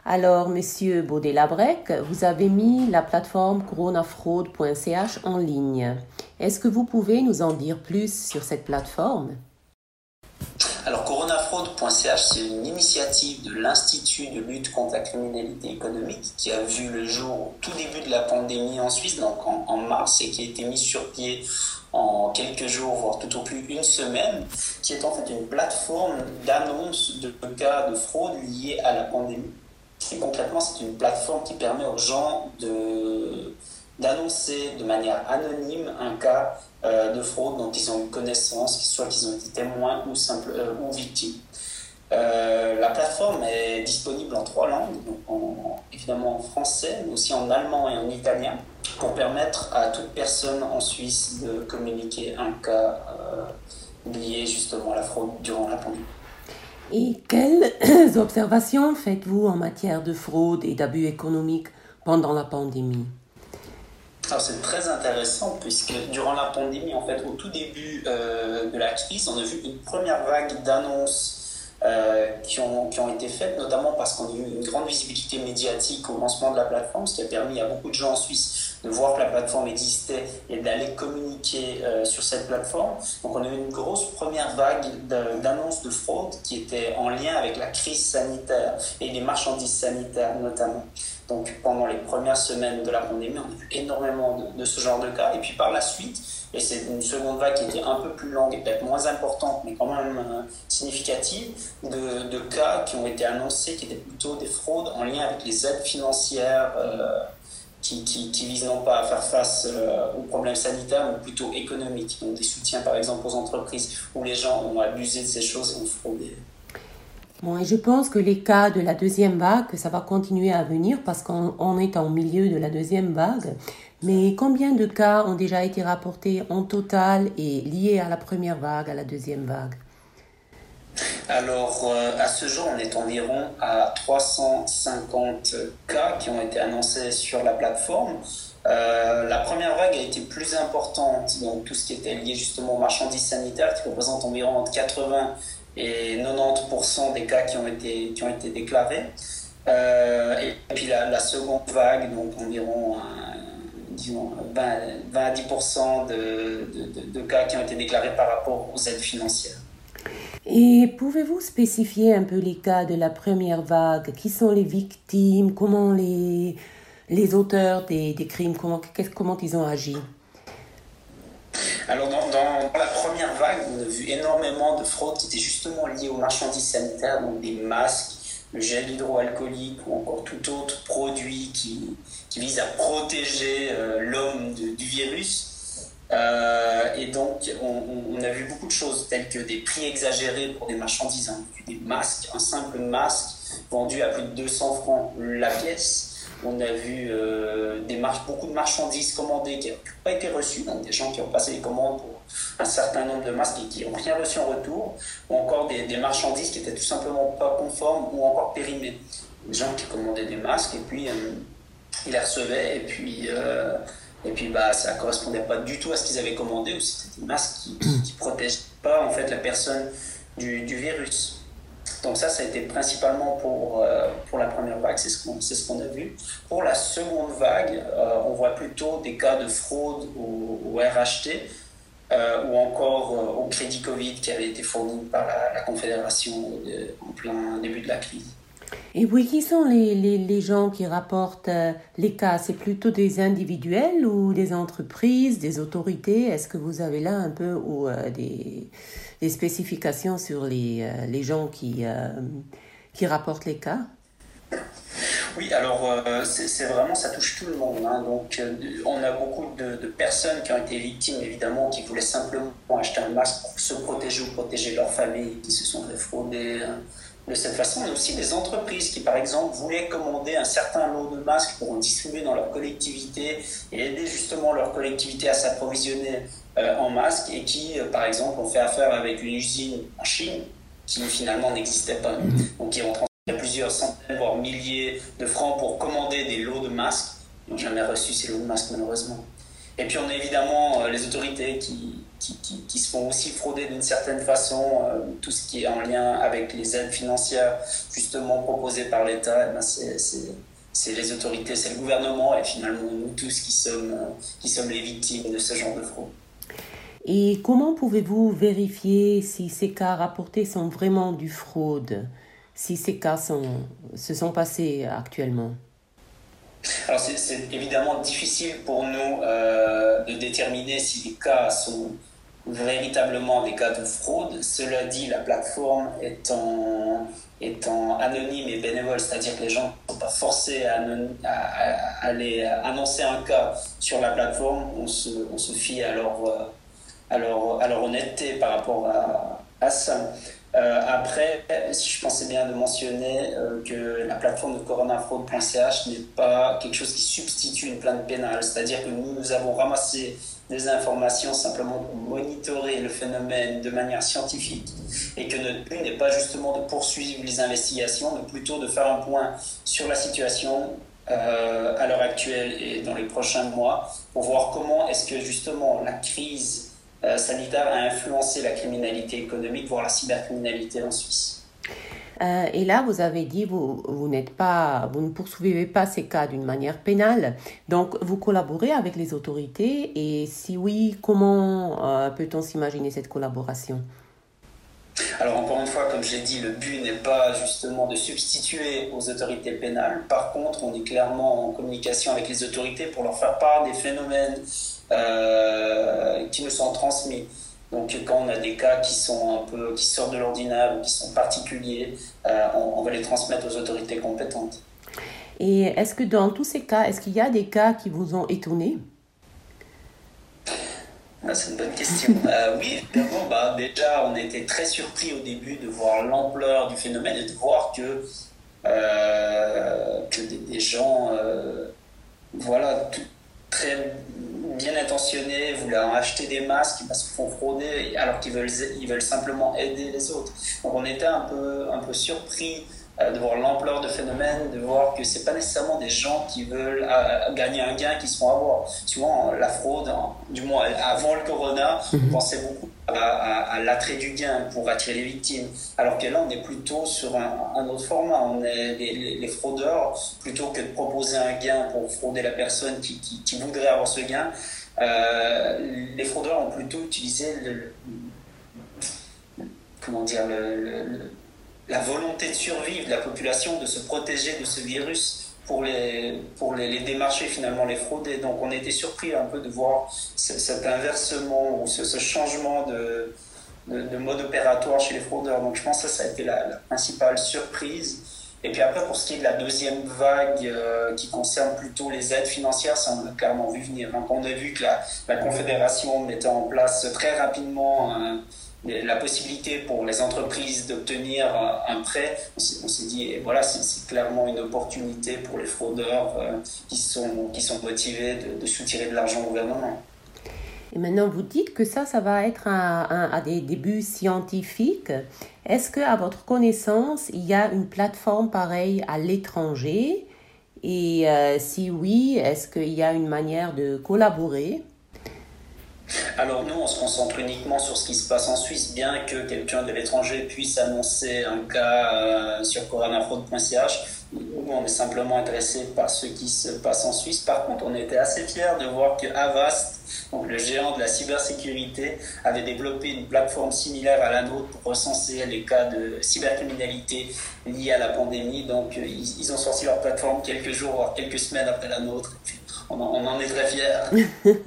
Alors, Monsieur Baudet-Labrec, vous avez mis la plateforme coronafraude.ch en ligne. Est-ce que vous pouvez nous en dire plus sur cette plateforme? Alors, coronafraude.ch, c'est une initiative de l'Institut de lutte contre la criminalité économique qui a vu le jour au tout début de la pandémie en Suisse, donc en mars, et qui a été mise sur pied en quelques jours, voire tout au plus une semaine, qui est en fait une plateforme d'annonce de cas de fraude liés à la pandémie. Et concrètement, c'est une plateforme qui permet aux gens d'annoncer de manière anonyme un cas de fraude dont ils ont eu connaissance, soit qu'ils ont été témoins ou victimes. La plateforme est disponible en 3 langues, donc évidemment en français, mais aussi en allemand et en italien, pour permettre à toute personne en Suisse de communiquer un cas lié justement à la fraude durant la pandémie. Et quelles observations faites-vous en matière de fraude et d'abus économiques pendant la pandémie? Alors c'est très intéressant puisque durant la pandémie, en fait, au tout début de la crise, on a vu une première vague d'annonces qui ont été faites, notamment parce qu'on a eu une grande visibilité médiatique au lancement de la plateforme, ce qui a permis à beaucoup de gens en Suisse de voir que la plateforme existait et d'aller communiquer sur cette plateforme. Donc on a eu une grosse première vague d'annonces de fraude qui était en lien avec la crise sanitaire et les marchandises sanitaires notamment. Donc pendant les premières semaines de la pandémie, on a vu énormément de ce genre de cas. Et puis par la suite, et c'est une seconde vague qui était un peu plus longue et peut-être moins importante, mais quand même significative, de cas qui ont été annoncés, qui étaient plutôt des fraudes en lien avec les aides financières qui visent non pas à faire face aux problèmes sanitaires, mais plutôt économiques. Donc des soutiens par exemple aux entreprises où les gens ont abusé de ces choses et ont fraudé. Bon, et je pense que les cas de la deuxième vague, ça va continuer à venir parce qu'on est en milieu de la deuxième vague. Mais combien de cas ont déjà été rapportés en total et liés à la première vague, à la deuxième vague? Alors, à ce jour, on est environ à 350 cas qui ont été annoncés sur la plateforme. La première vague a été plus importante, donc tout ce qui était lié justement aux marchandises sanitaires, qui représente environ entre 80 et 90% des cas qui ont été déclarés. Et puis la seconde vague, donc environ disons 20 à 10% de cas qui ont été déclarés par rapport aux aides financières. Et pouvez-vous spécifier un peu les cas de la première vague? Qui sont les victimes? Comment les auteurs des crimes, comment ils ont agi? Alors, dans la première vague, on a vu énormément de fraudes qui étaient justement liées aux marchandises sanitaires, donc des masques, le gel hydroalcoolique ou encore tout autre produit qui vise à protéger l'homme du virus. Et donc, on a vu beaucoup de choses telles que des prix exagérés pour des marchandises, des masques, un simple masque vendu à plus de 200 francs la pièce. On a vu beaucoup de marchandises commandées qui n'ont pas été reçues, donc des gens qui ont passé les commandes pour un certain nombre de masques et qui n'ont rien reçu en retour, ou encore des marchandises qui étaient tout simplement pas conformes ou encore périmées. Des gens qui commandaient des masques et puis ils les recevaient et puis ça ne correspondait pas du tout à ce qu'ils avaient commandé, ou c'était des masques qui ne protégeaient pas en fait la personne du virus. Donc ça a été principalement pour la première vague, c'est ce qu'on a vu. Pour la seconde vague, on voit plutôt des cas de fraude au RHT ou encore au crédit Covid qui avait été fourni par la Confédération en plein début de la crise. Et oui, qui sont les gens qui rapportent les cas? C'est plutôt des individuels ou des entreprises, des autorités? Est-ce que vous avez là un peu des spécifications sur les gens qui rapportent les cas? Oui, alors c'est vraiment, ça touche tout le monde. Donc on a beaucoup de personnes qui ont été victimes, évidemment, qui voulaient simplement acheter un masque pour se protéger ou protéger leur famille, qui se sont fait frauder de cette façon. Il y a aussi des entreprises qui, par exemple, voulaient commander un certain lot de masques pour en distribuer dans leur collectivité et aider justement leur collectivité à s'approvisionner en masques et qui, par exemple, ont fait affaire avec une usine en Chine qui finalement n'existait pas. Donc ils ont transféré plusieurs centaines, voire milliers de francs pour commander des lots de masques. Ils n'ont jamais reçu ces lots de masques, malheureusement. Et puis on a évidemment les autorités qui qui se font aussi frauder d'une certaine façon. Tout ce qui est en lien avec les aides financières justement proposées par l'État, c'est les autorités, c'est le gouvernement et finalement nous tous qui sommes les victimes de ce genre de fraude. Et comment pouvez-vous vérifier si ces cas rapportés sont vraiment du fraude, si ces cas se sont passés actuellement? Alors c'est évidemment difficile pour nous de déterminer si les cas sont véritablement des cas de fraude. Cela dit, la plateforme étant anonyme et bénévole, c'est-à-dire que les gens ne sont pas forcés à aller annoncer un cas sur la plateforme, on se fie à leur honnêteté par rapport à ça. Après, si je pensais bien de mentionner que la plateforme de coronafraude.ch n'est pas quelque chose qui substitue une plainte pénale, c'est-à-dire que nous avons ramassé des informations simplement pour monitorer le phénomène de manière scientifique et que notre but n'est pas justement de poursuivre les investigations, mais plutôt de faire un point sur la situation à l'heure actuelle et dans les prochains mois pour voir comment est-ce que justement la crise sanitaire a influencé la criminalité économique, voire la cybercriminalité en Suisse. Et là, vous avez dit vous ne poursuivez pas ces cas d'une manière pénale. Donc, vous collaborez avec les autorités et si oui, comment peut-on s'imaginer cette collaboration? Alors encore une fois, comme je l'ai dit, le but n'est pas justement de substituer aux autorités pénales. Par contre, on est clairement en communication avec les autorités pour leur faire part des phénomènes qui nous sont transmis. Donc quand on a des cas qui sortent de l'ordinaire ou qui sont particuliers, on va les transmettre aux autorités compétentes. Et est-ce que dans tous ces cas, est-ce qu'il y a des cas qui vous ont étonné? C'est une bonne question. Oui, évidemment, déjà, on était très surpris au début de voir l'ampleur du phénomène et de voir que des gens, très bien intentionnés, voulaient acheter des masques, se font frauder alors qu'ils veulent simplement aider les autres. Donc on était un peu surpris de voir l'ampleur du phénomène, de voir que c'est pas nécessairement des gens qui veulent gagner un gain qui se font avoir. Souvent, la fraude, du moins avant le corona, on pensait beaucoup à l'attrait du gain pour attirer les victimes. Alors que là, on est plutôt sur un autre format. On est les fraudeurs, plutôt que de proposer un gain pour frauder la personne qui voudrait avoir ce gain, les fraudeurs ont plutôt utilisé la volonté de survivre de la population, de se protéger de ce virus pour les démarcher, finalement les frauder. Donc on a été surpris un peu de voir cet inversement ou ce changement de mode opératoire chez les fraudeurs. Donc je pense que ça a été la principale surprise. Et puis après, pour ce qui est de la deuxième vague qui concerne plutôt les aides financières, ça on l'a clairement vu venir. Donc on a vu que la Confédération mettait en place très rapidement la possibilité pour les entreprises d'obtenir un prêt. On s'est dit, et voilà, c'est clairement une opportunité pour les fraudeurs qui sont motivés de soutirer de l'argent au gouvernement. Et maintenant, vous dites que ça va être à des débuts scientifiques. Est-ce qu'à votre connaissance, il y a une plateforme pareille à l'étranger? Et si oui, est-ce qu'il y a une manière de collaborer? Alors nous, on se concentre uniquement sur ce qui se passe en Suisse, bien que quelqu'un de l'étranger puisse annoncer un cas sur coronafraude.ch. Nous, on est simplement intéressés par ce qui se passe en Suisse. Par contre, on était assez fiers de voir que Avast, donc le géant de la cybersécurité, avait développé une plateforme similaire à la nôtre pour recenser les cas de cybercriminalité liés à la pandémie. Donc ils ont sorti leur plateforme quelques jours, voire quelques semaines après la nôtre. Et puis, on en est très fiers.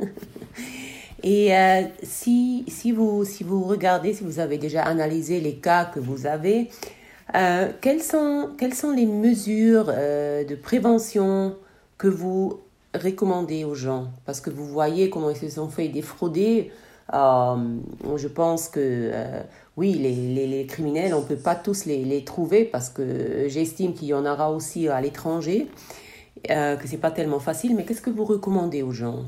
Et si vous regardez, si vous avez déjà analysé les cas que vous avez, quelles sont les mesures de prévention que vous recommandez aux gens? Parce que vous voyez comment ils se sont fait défrauder. Je pense que oui, les criminels, on ne peut pas tous les trouver parce que j'estime qu'il y en aura aussi à l'étranger, que ce n'est pas tellement facile. Mais qu'est-ce que vous recommandez aux gens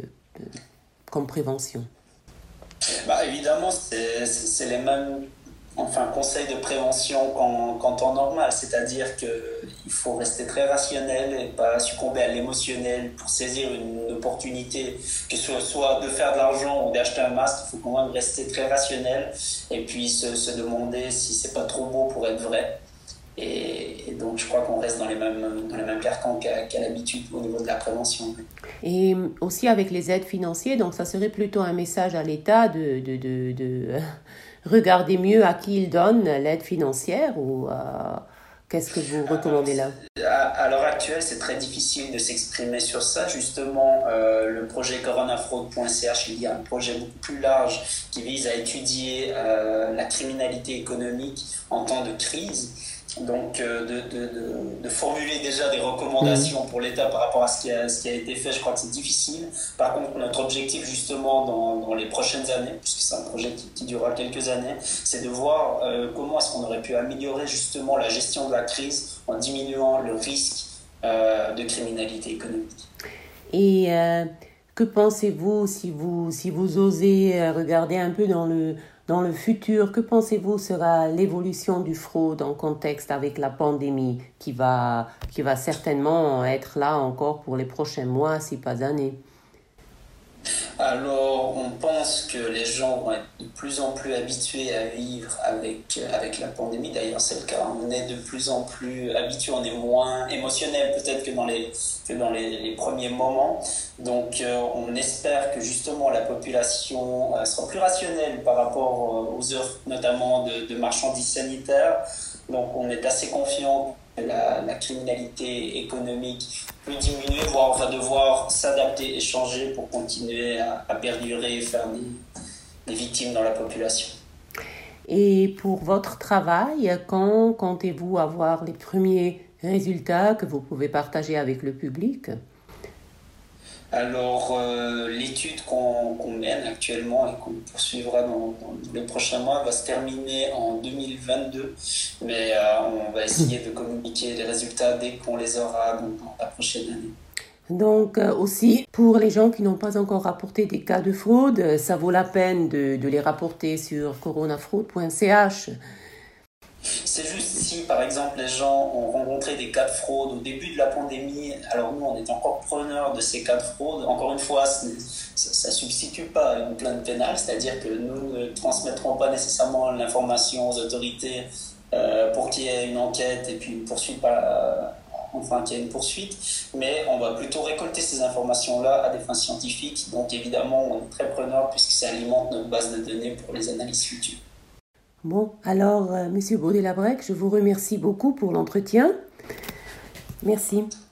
comme prévention? Évidemment, c'est les mêmes enfin, conseil de prévention qu'en temps normal, c'est-à-dire qu'il faut rester très rationnel et pas succomber à l'émotionnel pour saisir une opportunité, que ce soit de faire de l'argent ou d'acheter un masque. Il faut quand même rester très rationnel et puis se demander si c'est pas trop beau pour être vrai. Et donc, je crois qu'on reste dans les mêmes carcans qu'à l'habitude au niveau de la prévention. Et aussi avec les aides financières, donc ça serait plutôt un message à l'État de regarder mieux à qui il donne l'aide financière ou qu'est-ce que vous recommandez là? À l'heure actuelle, c'est très difficile de s'exprimer sur ça. Justement, le projet coronafraude.ch, il y a un projet beaucoup plus large qui vise à étudier la criminalité économique en temps de crise. Donc, de formuler déjà des recommandations pour l'État par rapport à ce qui a été fait, je crois que c'est difficile. Par contre, notre objectif, justement, dans les prochaines années, puisque c'est un projet qui durera quelques années, c'est de voir comment est-ce qu'on aurait pu améliorer, justement, la gestion de la crise en diminuant le risque de criminalité économique. Et que pensez-vous si vous osez regarder un peu dans le futur, que pensez-vous sera l'évolution du fraude en contexte avec la pandémie qui va certainement être là encore pour les prochains mois, si pas années? Alors, on pense que les gens vont être de plus en plus habitués à vivre avec la pandémie. D'ailleurs, c'est le cas. On est de plus en plus habitués, on est moins émotionnel peut-être que dans les premiers moments. Donc, on espère que justement la population sera plus rationnelle par rapport aux offres, notamment de marchandises sanitaires. Donc, on est assez confiant que la criminalité économique peut diminuer, voire on va devoir s'adapter et changer pour continuer à perdurer et faire des victimes dans la population. Et pour votre travail, quand comptez-vous avoir les premiers résultats que vous pouvez partager avec le public? Alors, l'étude qu'on mène actuellement et qu'on poursuivra dans les prochains mois va se terminer en 2022, mais on va essayer de communiquer les résultats dès qu'on les aura dans la prochaine année. Donc aussi, pour les gens qui n'ont pas encore rapporté des cas de fraude, ça vaut la peine de les rapporter sur coronafraude.ch. C'est juste si, par exemple, les gens ont rencontré des cas de fraude au début de la pandémie, alors nous, on est encore preneurs de ces cas de fraude. Encore une fois, ça ne substitue pas à une plainte pénale, c'est-à-dire que nous ne transmettrons pas nécessairement l'information aux autorités pour qu'il y ait une enquête et puis une poursuite qu'il y ait une poursuite, mais on va plutôt récolter ces informations-là à des fins scientifiques. Donc évidemment, on est très preneurs puisque ça alimente notre base de données pour les analyses futures. Bon, alors, Monsieur Baudet-Labrec, je vous remercie beaucoup pour l'entretien. Merci.